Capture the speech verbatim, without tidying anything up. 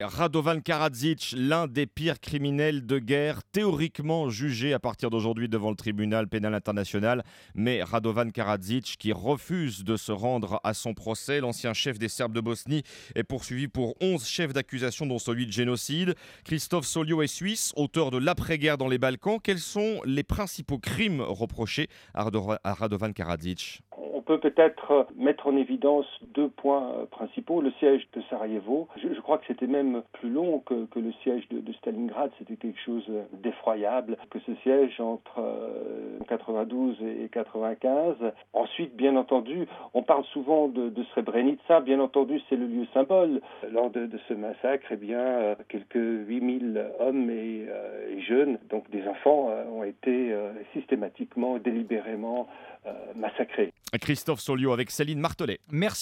Radovan Karadzic, l'un des pires criminels de guerre, théoriquement jugé à partir d'aujourd'hui devant le tribunal pénal international. Mais Radovan Karadzic, qui refuse de se rendre à son procès, l'ancien chef des Serbes de Bosnie, est poursuivi pour onze chefs d'accusation, dont celui de génocide. Christophe Soliot est suisse, auteur de l'après-guerre dans les Balkans. Quels sont les principaux crimes reprochés à Radovan Karadzic ? On peut peut-être mettre en évidence deux points principaux. Le siège de Sarajevo, je, je crois que c'était même plus long que, que le siège de, de Stalingrad. C'était quelque chose d'effroyable, que ce siège entre euh, quatre-vingt-douze et quatre-vingt-quinze. Ensuite, bien entendu, on parle souvent de, de Srebrenica. Bien entendu, c'est le lieu symbole. Lors de, de ce massacre, eh bien, quelques huit mille hommes et, euh, et jeunes, donc des enfants, euh, ont été euh, systématiquement, délibérément euh, massacrés. Christophe Soliot avec Céline Martelet. Merci.